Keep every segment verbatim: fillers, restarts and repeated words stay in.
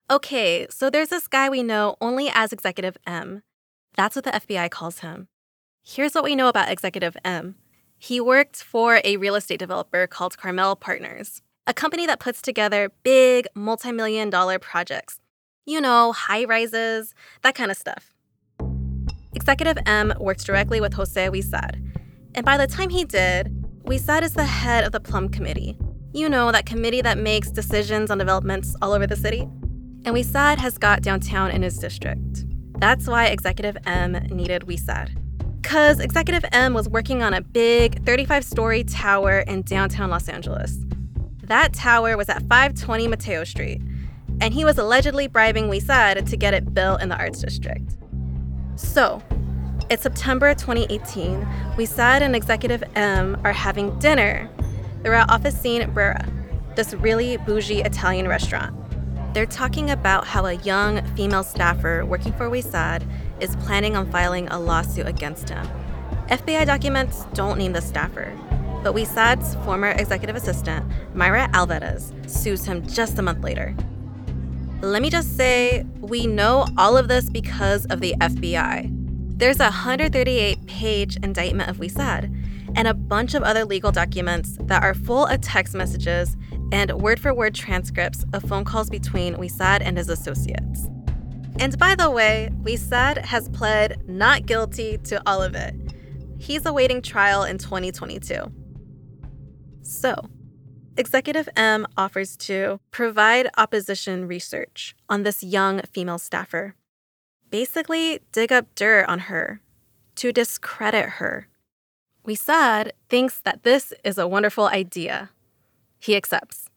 Okay, so there's this guy we know only as Executive M. That's what the F B I calls him. Here's what we know about Executive M. He worked for a real estate developer called Carmel Partners, a company that puts together big, multi-million dollar projects. You know, high-rises, that kind of stuff. Executive M worked directly with Jose Huizar, and by the time he did, Huizar is the head of the Plum Committee. You know, that committee that makes decisions on developments all over the city. And Huizar has got downtown in his district. That's why Executive M needed Huizar. Because Executive M was working on a big thirty-five story tower in downtown Los Angeles. That tower was at five twenty Mateo Street, and he was allegedly bribing Huizar to get it built in the Arts District. So, it's September twenty eighteen. Huizar and Executive M are having dinner. They're at Officine Brera, this really bougie Italian restaurant. They're talking about how a young female staffer working for Huizar is planning on filing a lawsuit against him. F B I documents don't name the staffer, but Huizar's former executive assistant, Mayra Alvarez, sues him just a month later. Let me just say, we know all of this because of the F B I. There's a one hundred thirty-eight page indictment of Huizar and a bunch of other legal documents that are full of text messages and word-for-word transcripts of phone calls between Huizar and his associates. And by the way, Huizar has pled not guilty to all of it. He's awaiting trial in twenty twenty-two. So, Executive M offers to provide opposition research on this young female staffer. Basically, dig up dirt on her, to discredit her. Huizar thinks that this is a wonderful idea. He accepts.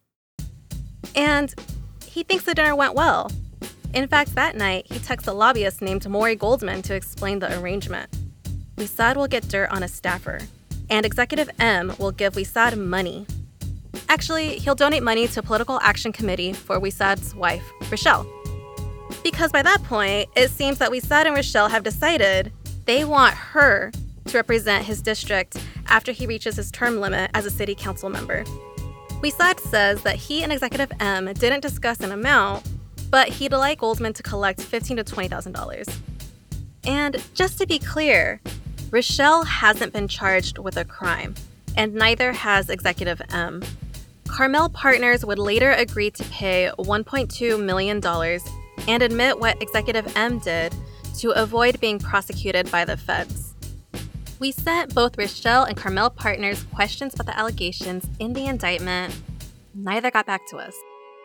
And he thinks the dinner went well. In fact, that night, he texts a lobbyist named Maury Goldman to explain the arrangement. Huizar will get dirt on a staffer, and Executive M will give Huizar money. Actually, he'll donate money to a political action committee for Huizar's wife, Rochelle. Because by that point, it seems that Huizar and Rochelle have decided they want her to represent his district after he reaches his term limit as a city council member. Huizar says that he and Executive M didn't discuss an amount, but he'd like Goldman to collect fifteen thousand to twenty thousand dollars. And just to be clear, Rochelle hasn't been charged with a crime, and neither has Executive M. Carmel Partners would later agree to pay one point two million dollars and admit what Executive M did to avoid being prosecuted by the feds. We sent both Rochelle and Carmel Partners questions about the allegations in the indictment. Neither got back to us.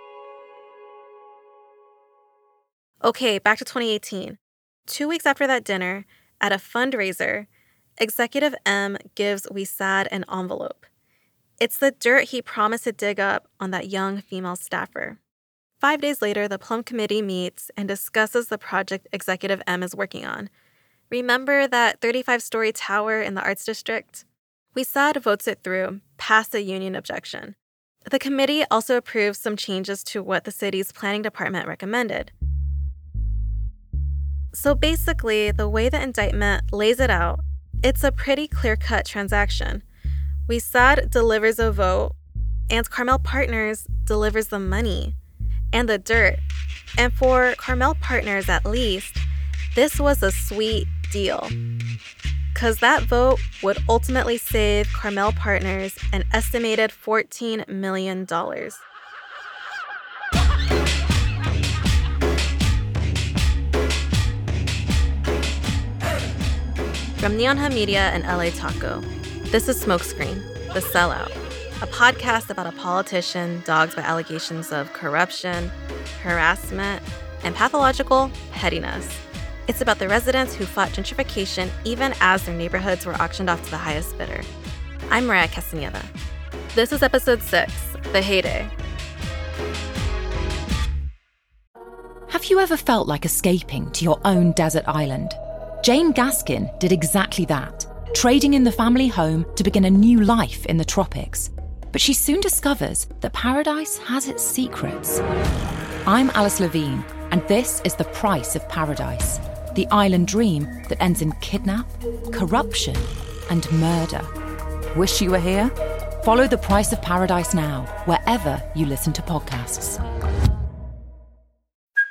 Okay, back to twenty eighteen. Two weeks after that dinner, at a fundraiser, Executive M gives Huizar an envelope. It's the dirt he promised to dig up on that young female staffer. Five days later, the Plum Committee meets and discusses the project Executive M is working on. Remember that thirty-five story tower in the Arts District? Huizar votes it through, past the union objection. The committee also approves some changes to what the city's planning department recommended. So basically, the way the indictment lays it out, it's a pretty clear-cut transaction. Huizar delivers a vote, and Carmel Partners delivers the money and the dirt. And for Carmel Partners, at least, this was a sweet deal. Because that vote would ultimately save Carmel Partners an estimated fourteen million dollars. From Neon Media and L A Taco, this is Smokescreen, The Sellout, a podcast about a politician dogged by allegations of corruption, harassment, and pathological pettiness. It's about the residents who fought gentrification even as their neighborhoods were auctioned off to the highest bidder. I'm Mariah Castaneda. This is episode six, The Heyday. Have you ever felt like escaping to your own desert island? Jane Gaskin did exactly that, trading in the family home to begin a new life in the tropics. But she soon discovers that paradise has its secrets. I'm Alice Levine, and this is The Price of Paradise, the island dream that ends in kidnap, corruption, and murder. Wish you were here? Follow The Price of Paradise now, wherever you listen to podcasts.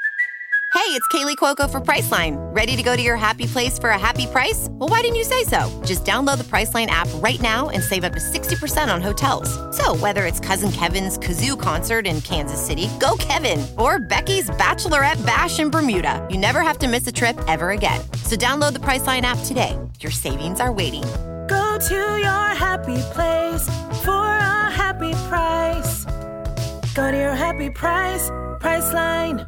it's Kaylee Cuoco for Priceline. Ready to go to your happy place for a happy price? Well, why didn't you say so? Just download the Priceline app right now and save up to sixty percent on hotels. So whether it's Cousin Kevin's Kazoo Concert in Kansas City, go Kevin, or Becky's Bachelorette Bash in Bermuda, you never have to miss a trip ever again. So download the Priceline app today. Your savings are waiting. Go to your happy place for a happy price. Go to your happy price, Priceline.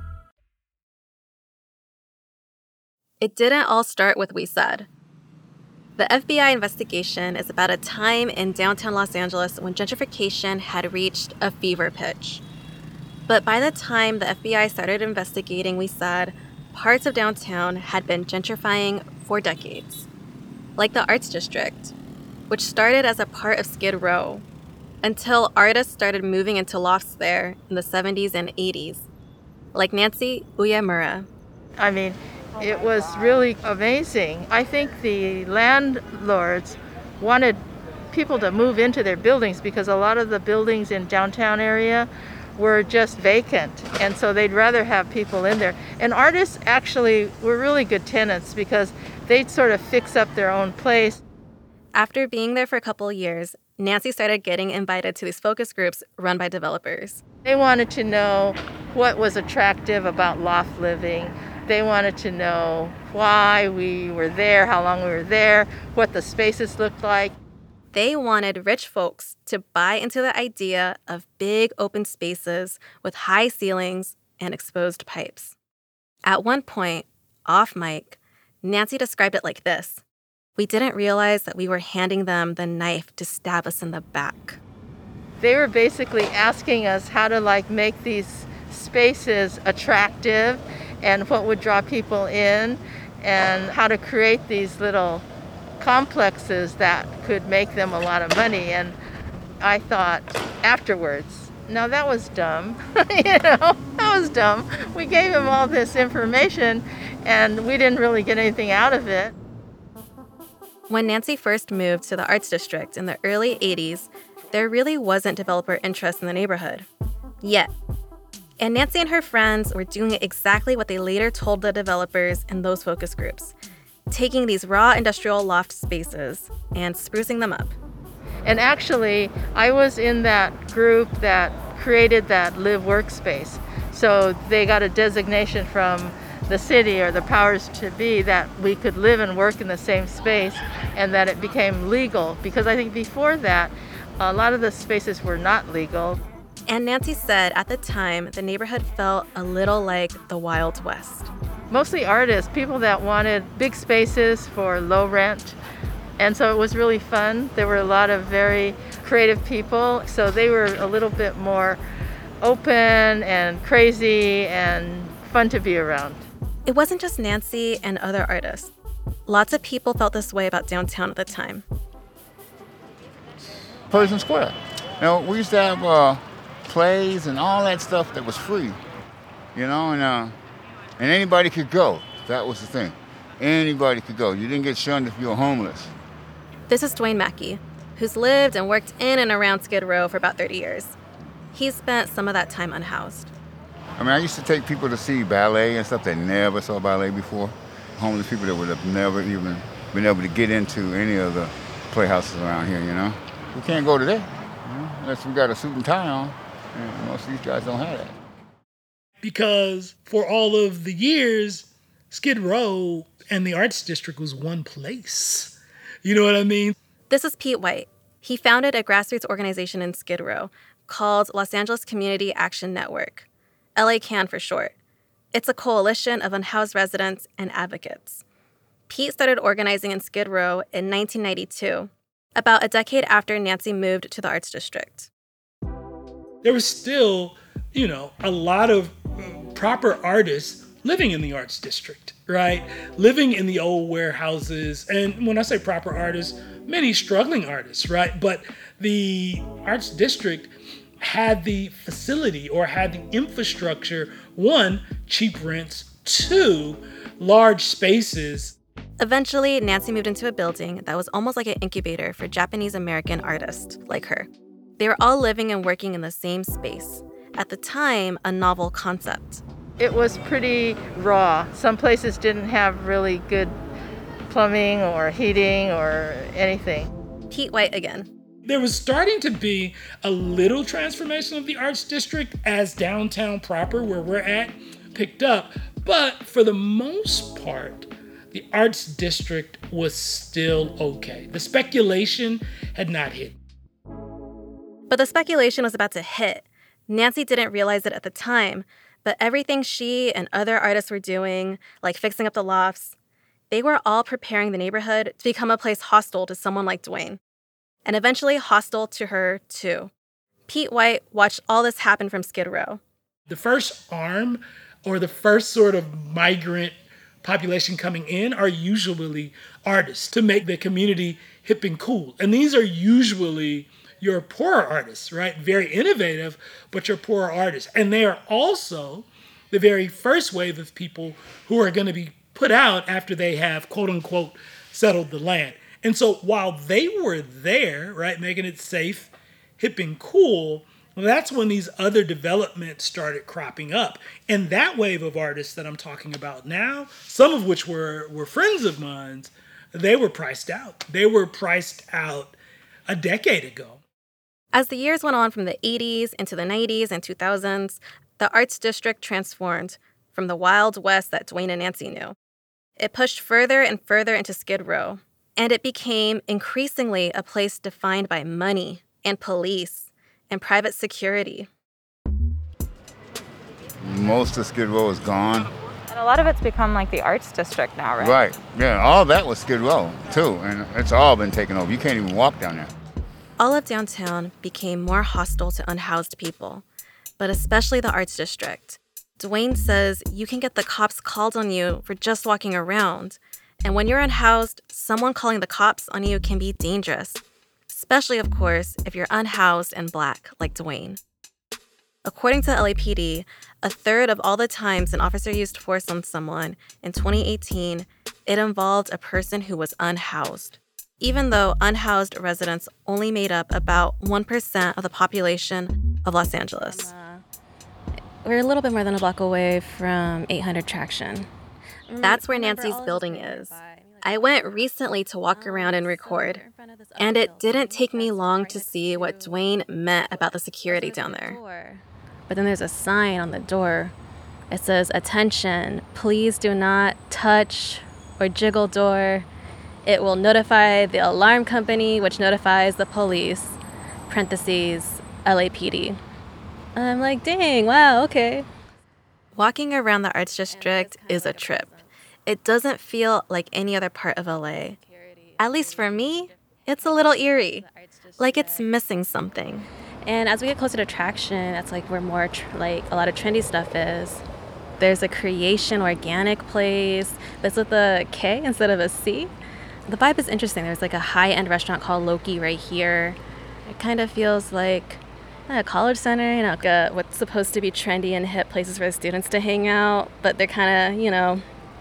It didn't all start with We Said. The F B I investigation is about a time in downtown Los Angeles when gentrification had reached a fever pitch. But by the time the F B I started investigating We Said, parts of downtown had been gentrifying for decades. Like the Arts District, which started as a part of Skid Row, until artists started moving into lofts there in the seventies and eighties, like Nancy Uyemura. I mean, it was really amazing. I think the landlords wanted people to move into their buildings because a lot of the buildings in downtown area were just vacant, and so they'd rather have people in there. And artists actually were really good tenants because they'd sort of fix up their own place. After being there for a couple of years, Nancy started getting invited to these focus groups run by developers. They wanted to know what was attractive about loft living. They wanted to know why we were there, how long we were there, what the spaces looked like. They wanted rich folks to buy into the idea of big open spaces with high ceilings and exposed pipes. At one point, off mic, Nancy described it like this: "We didn't realize that we were handing them the knife to stab us in the back." They were basically asking us how to like make these spaces attractive and what would draw people in, and how to create these little complexes that could make them a lot of money. And I thought afterwards, no, that was dumb. you know, that was dumb. We gave them all this information and we didn't really get anything out of it. When Nancy first moved to the Arts District in the early eighties, there really wasn't developer interest in the neighborhood. Yet. And Nancy and her friends were doing exactly what they later told the developers in those focus groups, taking these raw industrial loft spaces and sprucing them up. And actually, I was in that group that created that live workspace. So they got a designation from the city or the powers to be that we could live and work in the same space, and that it became legal. Because I think before that, a lot of the spaces were not legal. And Nancy said at the time, the neighborhood felt a little like the Wild West. Mostly artists, people that wanted big spaces for low rent. And so it was really fun. There were a lot of very creative people. So they were a little bit more open and crazy and fun to be around. It wasn't just Nancy and other artists. Lots of people felt this way about downtown at the time. Pershing Square. You know, we used to have uh, plays and all that stuff that was free, you know, and uh, and anybody could go. That was the thing. Anybody could go. You didn't get shunned if you were homeless. This is Dwayne Mackey, who's lived and worked in and around Skid Row for about thirty years. He's spent some of that time unhoused. I mean, I used to take people to see ballet and stuff that never saw ballet before. Homeless people that would have never even been able to get into any of the playhouses around here, you know. We can't go today, you know, unless we got a suit and tie on. And most of these guys don't have that. Because for all of the years, Skid Row and the Arts District was one place. You know what I mean? This is Pete White. He founded a grassroots organization in Skid Row called Los Angeles Community Action Network, L A CAN for short. It's a coalition of unhoused residents and advocates. Pete started organizing in Skid Row in nineteen ninety-two, about a decade after Nancy moved to the Arts District. There was still, you know, a lot of proper artists living in the Arts District, right? Living in the old warehouses. And when I say proper artists, many struggling artists, right? But the Arts District had the facility or had the infrastructure, one, cheap rents, two, large spaces. Eventually, Nancy moved into a building that was almost like an incubator for Japanese-American artists like her. They were all living and working in the same space. At the time, a novel concept. It was pretty raw. Some places didn't have really good plumbing or heating or anything. Pete White again. There was starting to be a little transformation of the Arts District as downtown proper, where we're at, picked up. But for the most part, the Arts District was still okay. The speculation had not hit. But the speculation was about to hit. Nancy didn't realize it at the time, but everything she and other artists were doing, like fixing up the lofts, they were all preparing the neighborhood to become a place hostile to someone like Dwayne. And eventually hostile to her, too. Pete White watched all this happen from Skid Row. The first arm, or the first sort of migrant population coming in, are usually artists to make the community hip and cool. And these are usually your poorer artists, right? Very innovative, but your poorer artists. And they are also the very first wave of people who are going to be put out after they have, quote unquote, settled the land. And so while they were there, right, making it safe, hip, and cool, that's when these other developments started cropping up. And that wave of artists that I'm talking about now, some of which were, were friends of mine, they were priced out. They were priced out a decade ago. As the years went on from the eighties into the nineties and two thousands, the Arts District transformed from the Wild West that Dwayne and Nancy knew. It pushed further and further into Skid Row, and it became increasingly a place defined by money and police and private security. Most of Skid Row is gone. And a lot of it's become like the Arts District now, right? Right. Yeah, all that was Skid Row, too, and it's all been taken over. You can't even walk down there. All of downtown became more hostile to unhoused people, but especially the Arts District. Dwayne says you can get the cops called on you for just walking around. And when you're unhoused, someone calling the cops on you can be dangerous, especially, of course, if you're unhoused and Black, like Dwayne. According to the L A P D, a third of all the times an officer used force on someone in twenty eighteen, it involved a person who was unhoused, even though unhoused residents only made up about one percent of the population of Los Angeles. Um, uh, we're a little bit more than a block away from eight hundred Traction. That's where Nancy's building is. I went recently to walk around and record, and it didn't take me long to see what Dwayne meant about the security down there. But then there's a sign on the door. It says, "Attention, please do not touch or jiggle door. It will notify the alarm company, which notifies the police," parentheses, L A P D. I'm like, dang, wow, okay. Walking around the Arts District is a trip. It doesn't feel like any other part of L A. At least for me, it's a little eerie, like it's missing something. And as we get closer to Traction, that's like where more tr- like a lot of trendy stuff is. There's a Creation organic place that's with a K instead of a C. The vibe is interesting. There's like a high-end restaurant called Loki right here. It kind of feels like a college center, you know, like a, what's supposed to be trendy and hip places for the students to hang out, but they're kind of, you know,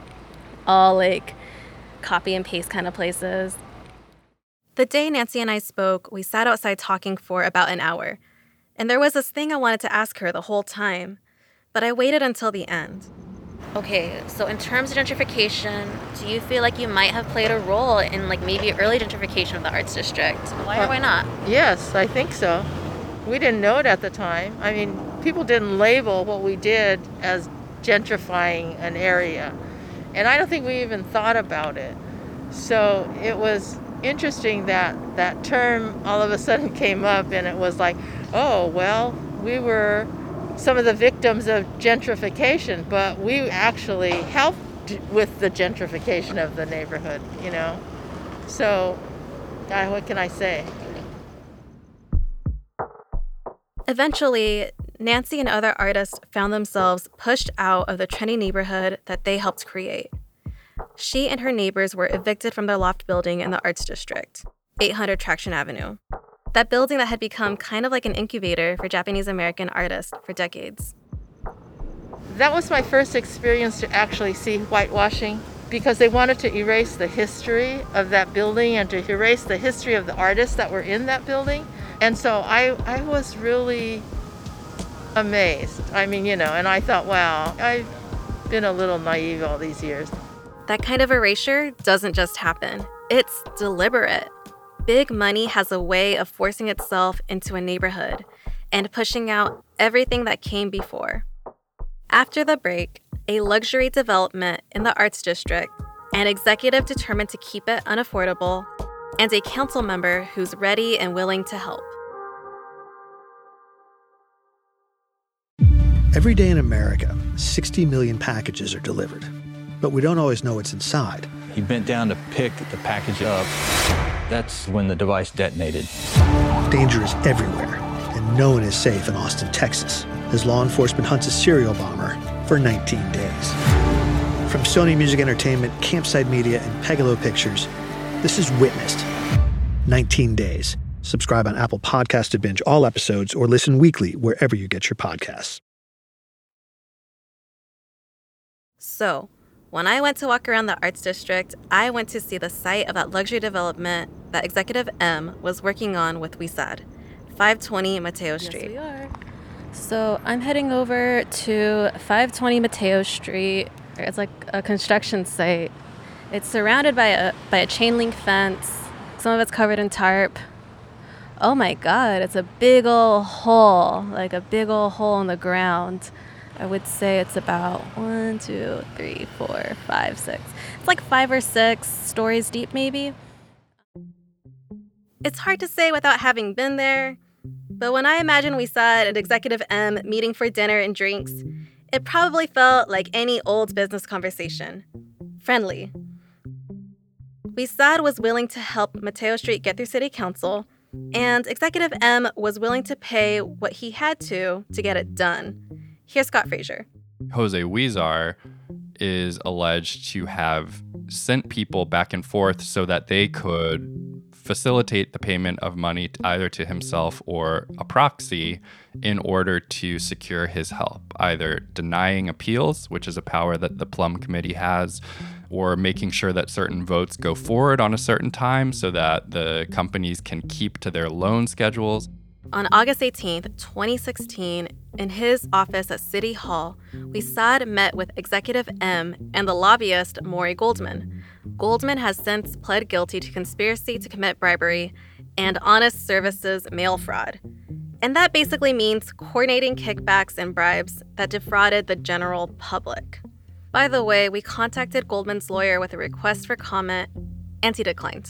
all like copy and paste kind of places. The day Nancy and I spoke, we sat outside talking for about an hour. And there was this thing I wanted to ask her the whole time, but I waited until the end. Okay, so in terms of gentrification, do you feel like you might have played a role in like maybe early gentrification of the Arts District? Why or why not? Yes, I think so. We didn't know it at the time. I mean, people didn't label what we did as gentrifying an area. And I don't think we even thought about it. So it was interesting that that term all of a sudden came up, and it was like, oh, well, we were some of the victims of gentrification, but we actually helped with the gentrification of the neighborhood, you know? So, uh, what can I say? Eventually, Nancy and other artists found themselves pushed out of the trendy neighborhood that they helped create. She and her neighbors were evicted from their loft building in the Arts District, eight hundred Traction Avenue. That building that had become kind of like an incubator for Japanese American artists for decades. That was my first experience to actually see whitewashing, because they wanted to erase the history of that building and to erase the history of the artists that were in that building. And so I, I was really amazed. I mean, you know, and I thought, wow, I've been a little naive all these years. That kind of erasure doesn't just happen. It's deliberate. Big money has a way of forcing itself into a neighborhood and pushing out everything that came before. After the break, a luxury development in the Arts District, an executive determined to keep it unaffordable, and a council member who's ready and willing to help. Every day in America, sixty million packages are delivered, but we don't always know what's inside. He bent down to pick the package up. That's when the device detonated. Danger is everywhere, and no one is safe in Austin, Texas, as law enforcement hunts a serial bomber for nineteen days. From Sony Music Entertainment, Campside Media, and Pegalo Pictures, this is Witnessed. nineteen days. Subscribe on Apple Podcasts to binge all episodes or listen weekly wherever you get your podcasts. So, when I went to walk around the Arts District, I went to see the site of that luxury development that Executive M was working on with WeSAD, five twenty Mateo Street. Yes, we are. So I'm heading over to five twenty Mateo Street. It's like a construction site. It's surrounded by a by a chain link fence. Some of it's covered in tarp. Oh my God, it's a big ol' hole, like a big ol' hole in the ground. I would say it's about one, two, three, four, five, six. It's like five or six stories deep, maybe. It's hard to say without having been there, but when I imagine WeSAD and Executive M meeting for dinner and drinks, it probably felt like any old business conversation. Friendly. WeSAD was willing to help Mateo Street get through City Council, and Executive M was willing to pay what he had to to get it done. Here's Scott Frazier. Jose Huizar is alleged to have sent people back and forth so that they could facilitate the payment of money either to himself or a proxy in order to secure his help, either denying appeals, which is a power that the Plum Committee has, or making sure that certain votes go forward on a certain time so that the companies can keep to their loan schedules. On August eighteenth, twenty sixteen, in his office at City Hall, WeSAD met with Executive M and the lobbyist Maury Goldman. Goldman has since pled guilty to conspiracy to commit bribery and honest services mail fraud. And that basically means coordinating kickbacks and bribes that defrauded the general public. By the way, we contacted Goldman's lawyer with a request for comment, and he declined.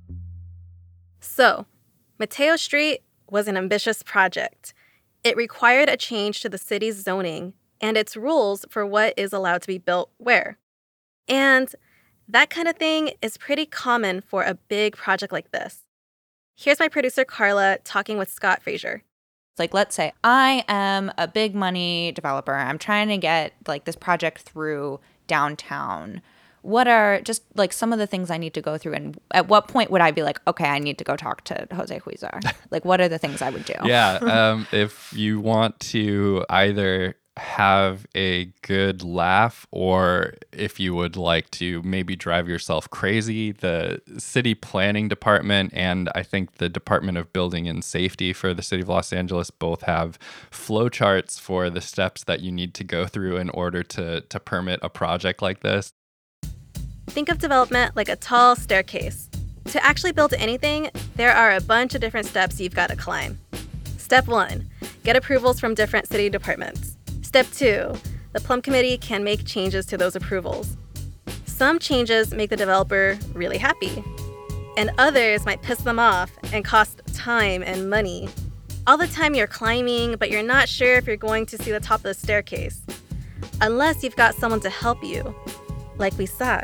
So, Mateo Street was an ambitious project. It required a change to the city's zoning and its rules for what is allowed to be built where. And that kind of thing is pretty common for a big project like this. Here's my producer Carla talking with Scott Frazier. Like, let's say I am a big money developer. I'm trying to get like this project through downtown. What are just like some of the things I need to go through, and at what point would I be like, okay, I need to go talk to Jose Huizar? Like, what are the things I would do? Yeah, um, if you want to either have a good laugh or if you would like to maybe drive yourself crazy, the city planning department and I think the Department of Building and Safety for the city of Los Angeles both have flowcharts for the steps that you need to go through in order to to permit a project like this. Think of development like a tall staircase. To actually build anything, there are a bunch of different steps you've got to climb. Step one, get approvals from different city departments. Step two, the Plum Committee can make changes to those approvals. Some changes make the developer really happy, and others might piss them off and cost time and money. All the time you're climbing, but you're not sure if you're going to see the top of the staircase, unless you've got someone to help you, like WeSAD.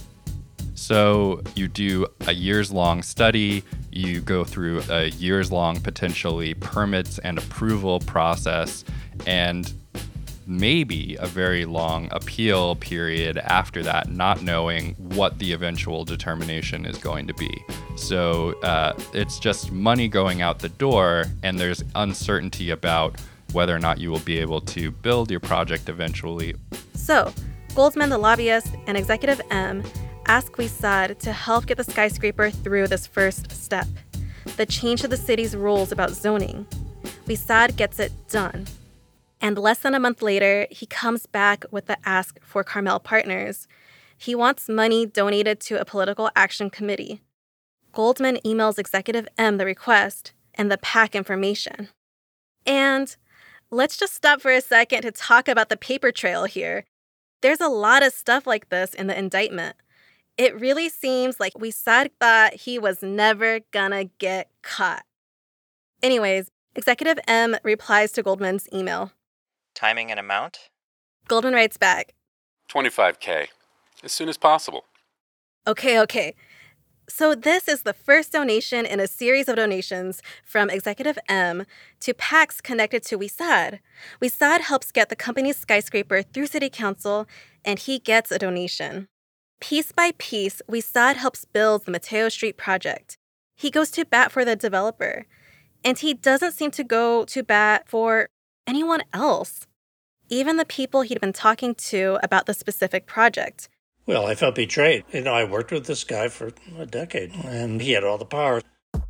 So you do a years-long study, you go through a years-long potentially permits and approval process, and maybe a very long appeal period after that, not knowing what the eventual determination is going to be. So uh, it's just money going out the door, and there's uncertainty about whether or not you will be able to build your project eventually. So Goldman, the lobbyist, and Executive M ask WeSAD to help get the skyscraper through this first step, the change to the city's rules about zoning. WeSAD gets it done. And less than a month later, he comes back with the ask for Carmel Partners. He wants money donated to a political action committee. Goldman emails Executive M the request and the PAC information. And let's just stop for a second to talk about the paper trail here. There's a lot of stuff like this in the indictment. It really seems like WeSad thought he was never gonna get caught. Anyways, Executive M replies to Goldman's email. Timing and amount? Goldman writes back, twenty-five K, as soon as possible. Okay, okay. So this is the first donation in a series of donations from Executive M to PACs connected to WeSad. WeSad helps get the company's skyscraper through City Council, and he gets a donation. Piece by piece, WeSad helps build the Mateo Street project. He goes to bat for the developer, and he doesn't seem to go to bat for anyone else, even the people he'd been talking to about the specific project. Well, I felt betrayed. You know, I worked with this guy for a decade, and he had all the power.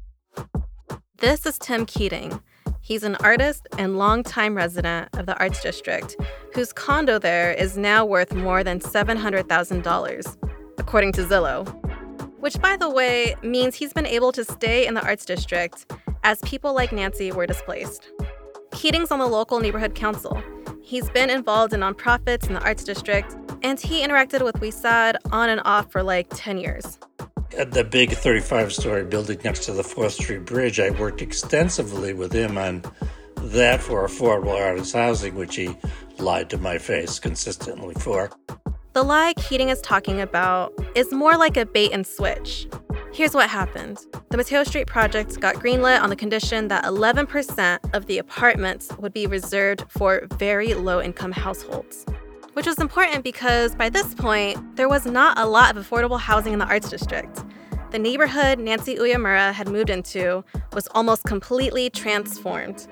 This is Tim Keating. He's an artist and longtime resident of the Arts District, whose condo there is now worth more than seven hundred thousand dollars, according to Zillow. Which, by the way, means he's been able to stay in the Arts District as people like Nancy were displaced. Keating's on the local neighborhood council. He's been involved in nonprofits in the Arts District, and he interacted with WeSad on and off for like ten years. At the big thirty-five story building next to the fourth Street Bridge, I worked extensively with him on that for affordable artist housing, which he lied to my face consistently for. The lie Keating is talking about is more like a bait and switch. Here's what happened. The Mateo Street project got greenlit on the condition that eleven percent of the apartments would be reserved for very low-income households, which was important because by this point, there was not a lot of affordable housing in the Arts District. The neighborhood Nancy Uyemura had moved into was almost completely transformed.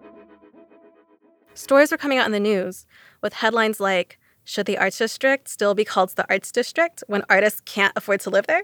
Stories were coming out in the news with headlines like, should the Arts District still be called the Arts District when artists can't afford to live there?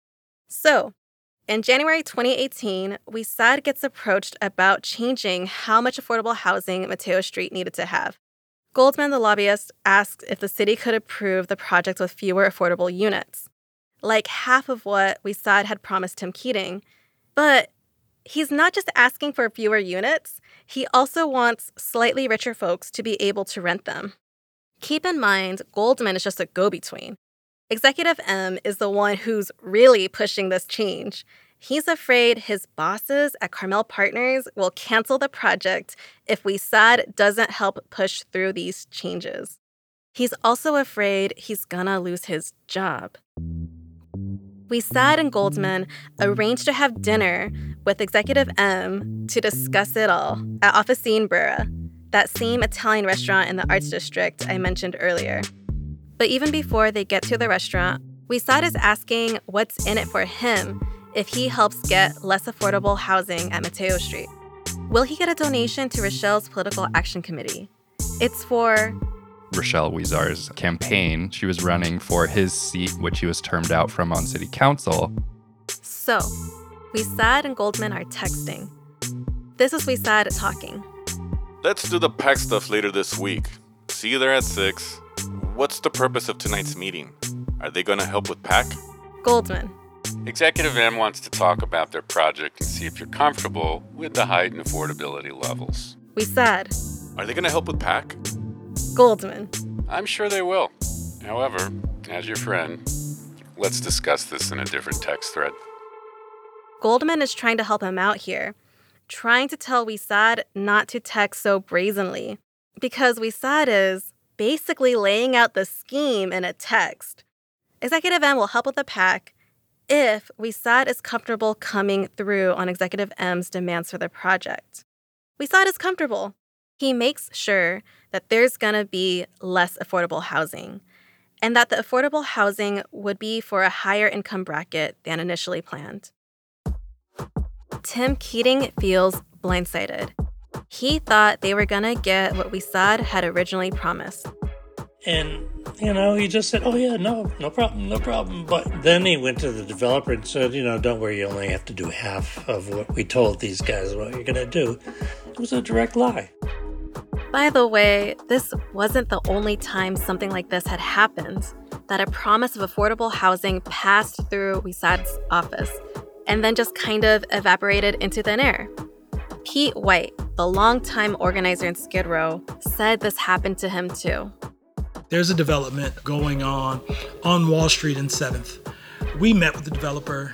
So, in January twenty eighteen, WeSad gets approached about changing how much affordable housing Mateo Street needed to have. Goldman, the lobbyist, asked if the city could approve the project with fewer affordable units, like half of what WeSad had promised Tim Keating. But he's not just asking for fewer units, he also wants slightly richer folks to be able to rent them. Keep in mind, Goldman is just a go-between. Executive M is the one who's really pushing this change. He's afraid his bosses at Carmel Partners will cancel the project if WeSad doesn't help push through these changes. He's also afraid he's gonna lose his job. WeSad and Goldman arranged to have dinner with Executive M to discuss it all at Officine Brera, that same Italian restaurant in the Arts District I mentioned earlier. But even before they get to the restaurant, WeSad is asking what's in it for him if he helps get less affordable housing at Mateo Street. Will he get a donation to Rochelle's Political Action Committee? It's for Rochelle Huizar's campaign. She was running for his seat, which he was termed out from on city council. So, WeSad and Goldman are texting. This is WeSad talking. Let's do the PAC stuff later this week. See you there at six. What's the purpose of tonight's meeting? Are they going to help with PAC? Goldman. Executive M wants to talk about their project and see if you're comfortable with the height and affordability levels. WeSad. Are they going to help with PAC? Goldman. I'm sure they will. However, as your friend, let's discuss this in a different text thread. Goldman is trying to help him out here, trying to tell WeSad not to text so brazenly, because WeSad is basically laying out the scheme in a text. Executive M will help with the PAC if WeSad is comfortable coming through on Executive M's demands for the project. WeSad is comfortable. He makes sure that there's gonna be less affordable housing, and that the affordable housing would be for a higher income bracket than initially planned. Tim Keating feels blindsided. He thought they were gonna get what WeSad had originally promised. And, you know, he just said, oh, yeah, no, no problem, no problem. But then he went to the developer and said, you know, don't worry, you only have to do half of what we told these guys what you're going to do. It was a direct lie. By the way, this wasn't the only time something like this had happened, that a promise of affordable housing passed through Wisad's office and then just kind of evaporated into thin air. Pete White, the longtime organizer in Skid Row, said this happened to him too. There's a development going on on Wall Street in seventh. We met with the developer.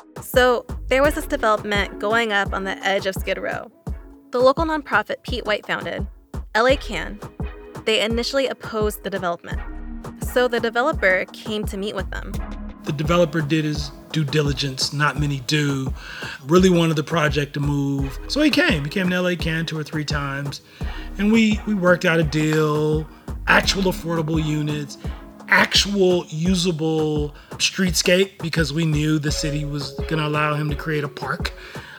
So there was this development going up on the edge of Skid Row. The local nonprofit Pete White founded, L A Can, they initially opposed the development. So the developer came to meet with them. The developer did his due diligence, not many do, really wanted the project to move. So he came, he came to L A Can two or three times, and we, we worked out a deal, actual affordable units, actual usable streetscape, because we knew the city was gonna allow him to create a park,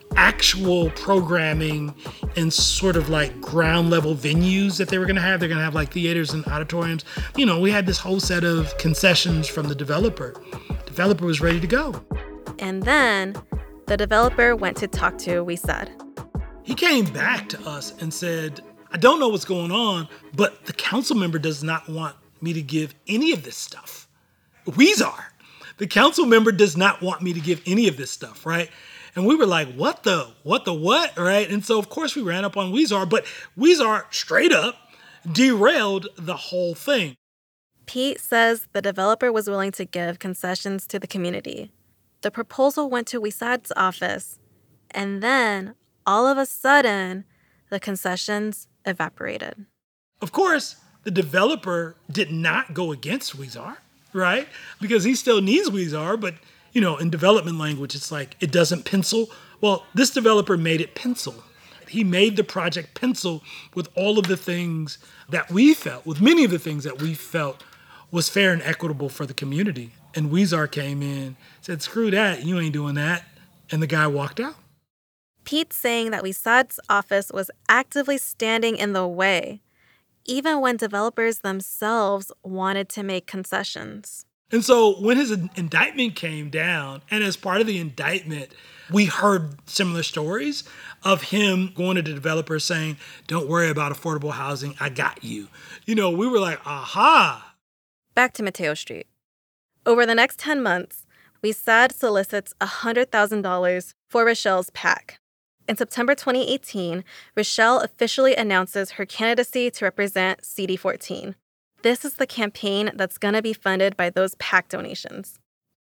actual programming and sort of like ground level venues that they were gonna have. They're gonna have like theaters and auditoriums. You know, we had this whole set of concessions from the developer. Developer was ready to go. And then the developer went to talk to Wisad. He came back to us and said, I don't know what's going on, but the council member does not want me to give any of this stuff. Weezar, the council member does not want me to give any of this stuff, right? And we were like, what the, what the what, right? And so, of course, we ran up on Weezar, but Weezar straight up derailed the whole thing. Pete says the developer was willing to give concessions to the community. The proposal went to Wisad's office, and then, all of a sudden, the concessions evaporated. Of course, the developer did not go against Weezar, right? Because he still needs Weezar, but you know, in development language, it's like, it doesn't pencil. Well, this developer made it pencil. He made the project pencil with all of the things that we felt, with many of the things that we felt was fair and equitable for the community. And Weezar came in, said, screw that, you ain't doing that. And the guy walked out. Pete's saying that Wisad's office was actively standing in the way, even when developers themselves wanted to make concessions. And so when his indictment came down, and as part of the indictment, we heard similar stories of him going to the developer saying, don't worry about affordable housing, I got you. You know, we were like, aha. Back to Mateo Street. Over the next ten months, Wisad solicits one hundred thousand dollars for Rochelle's PAC. In September twenty eighteen, Rochelle officially announces her candidacy to represent C D fourteen. This is the campaign that's going to be funded by those PAC donations.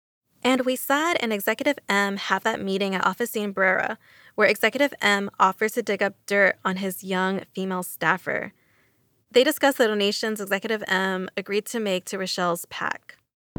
And Wisad and Executive M have that meeting at Oficina Brera, where Executive M offers to dig up dirt on his young female staffer. They discuss the donations Executive M agreed to make to Rochelle's PAC.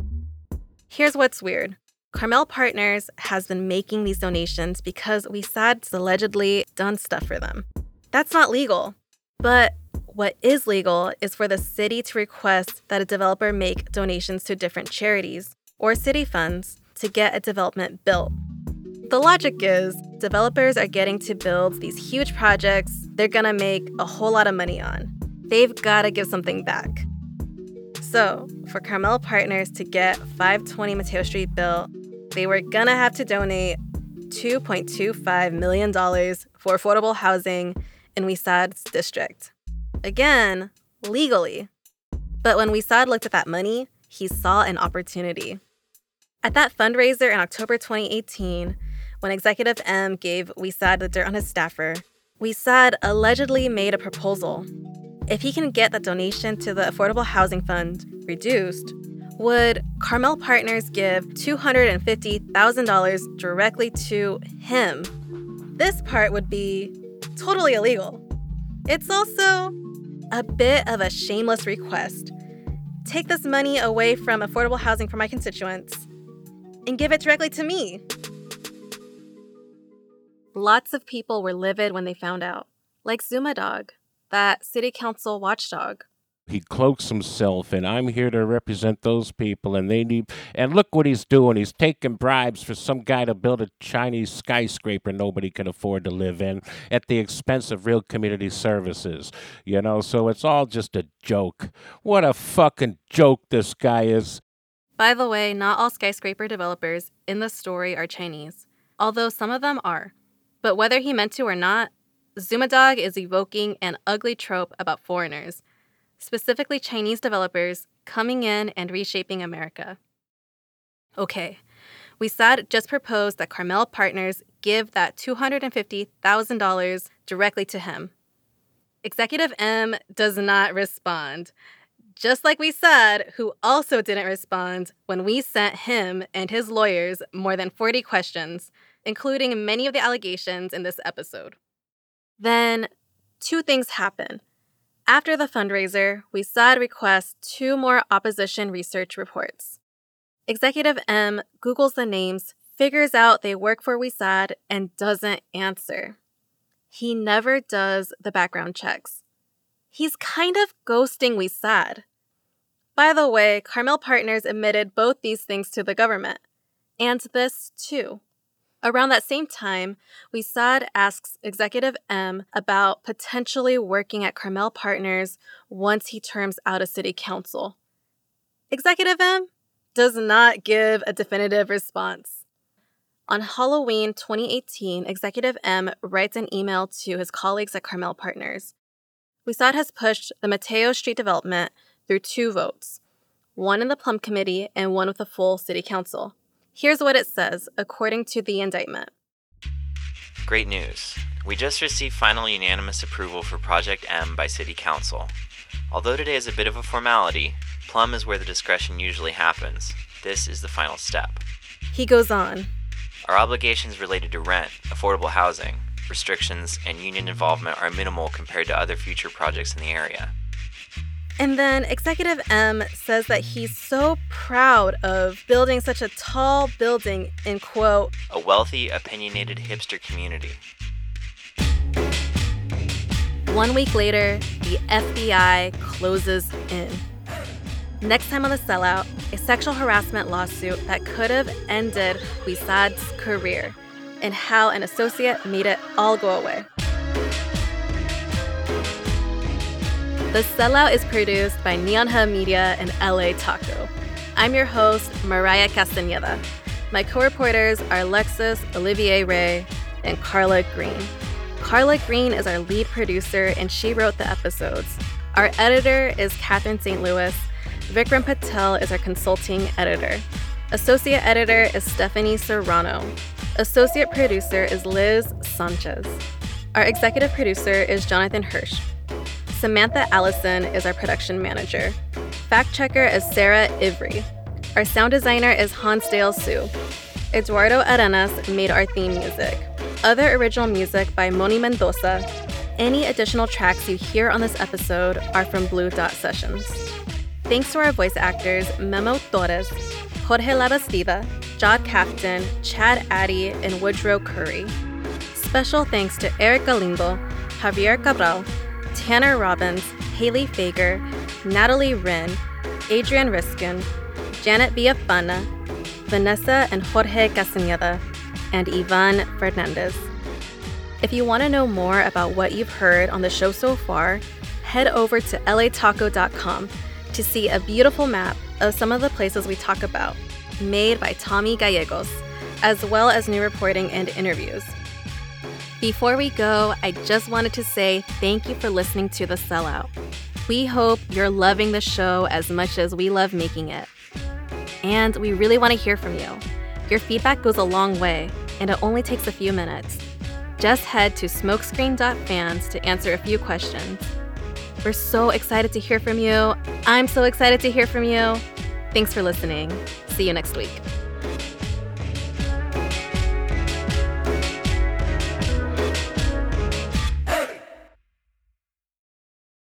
Here's what's weird. Carmel Partners has been making these donations because Wisad's allegedly done stuff for them. That's not legal. But what is legal is for the city to request that a developer make donations to different charities or city funds to get a development built. The logic is developers are getting to build these huge projects they're gonna make a whole lot of money on. They've gotta give something back. So, for Carmel Partners to get five twenty Mateo Street built, they were gonna have to donate two point two five million dollars for affordable housing in Wisad's district. Again, legally. But when Wisad looked at that money, he saw an opportunity. At that fundraiser in October twenty eighteen, when Executive M gave Wisad the dirt on his staffer, Wisad allegedly made a proposal. If he can get that donation to the Affordable Housing Fund reduced, would Carmel Partners give two hundred fifty thousand dollars directly to him? This part would be totally illegal. It's also a bit of a shameless request. Take this money away from affordable housing for my constituents and give it directly to me. Lots of people were livid when they found out, like Zuma Dog, that city council watchdog. He cloaks himself, and I'm here to represent those people, and they need, and look what he's doing. He's taking bribes for some guy to build a Chinese skyscraper nobody can afford to live in at the expense of real community services, you know, so it's all just a joke. What a fucking joke this guy is. By the way, not all skyscraper developers in the story are Chinese, although some of them are. But whether he meant to or not, Zumadog is evoking an ugly trope about foreigners, specifically Chinese developers coming in and reshaping America. Okay, WeSAD just proposed that Carmel Partners give that two hundred fifty thousand dollars directly to him. Executive M does not respond, just like WeSAD, who also didn't respond when we sent him and his lawyers more than forty questions, including many of the allegations in this episode. Then, two things happen. After the fundraiser, WeSAD requests two more opposition research reports. Executive M Googles the names, figures out they work for WeSAD, and doesn't answer. He never does the background checks. He's kind of ghosting WeSAD. By the way, Carmel Partners admitted both these things to the government. And this, too. Around that same time, WeSAD asks Executive M about potentially working at Carmel Partners once he terms out of city council. Executive M does not give a definitive response. On Halloween twenty eighteen, Executive M writes an email to his colleagues at Carmel Partners. WeSAD has pushed the Mateo Street development through two votes, one in the Plum Committee and one with the full city council. Here's what it says, according to the indictment. Great news. We just received final unanimous approval for Project M by City Council. Although today is a bit of a formality, Plum is where the discussion usually happens. This is the final step. He goes on. Our obligations related to rent, affordable housing, restrictions, and union involvement are minimal compared to other future projects in the area. And then Executive M says that he's so proud of building such a tall building in, quote, a wealthy, opinionated hipster community. One week later, the F B I closes in. Next time on The Sellout, a sexual harassment lawsuit that could have ended WeSAD's career and how an associate made it all go away. The Sellout is produced by Neon Hub Media and L A Taco. I'm your host, Mariah Castañeda. My co-reporters are Alexis Olivier Ray and Carla Green. Carla Green is our lead producer, and she wrote the episodes. Our editor is Catherine Saint Louis. Vikram Patel is our consulting editor. Associate editor is Stephanie Serrano. Associate producer is Liz Sanchez. Our executive producer is Jonathan Hirsch. Samantha Allison is our production manager. Fact checker is Sarah Ivry. Our sound designer is Hansdale Sue. Eduardo Arenas made our theme music. Other original music by Moni Mendoza. Any additional tracks you hear on this episode are from Blue Dot Sessions. Thanks to our voice actors Memo Torres, Jorge Labastida, Jod Kaftan, Chad Addy, and Woodrow Curry. Special thanks to Eric Galindo, Javier Cabral, Tanner Robbins, Haley Fager, Natalie Wren, Adrian Riskin, Janet Villafana, Vanessa and Jorge Castañeda, and Ivan Fernandez. If you want to know more about what you've heard on the show so far, head over to L A taco dot com to see a beautiful map of some of the places we talk about, made by Tommy Gallegos, as well as new reporting and interviews. Before we go, I just wanted to say thank you for listening to The Sellout. We hope you're loving the show as much as we love making it. And we really want to hear from you. Your feedback goes a long way, and it only takes a few minutes. Just head to smokescreen dot fans to answer a few questions. We're so excited to hear from you. I'm so excited to hear from you. Thanks for listening. See you next week.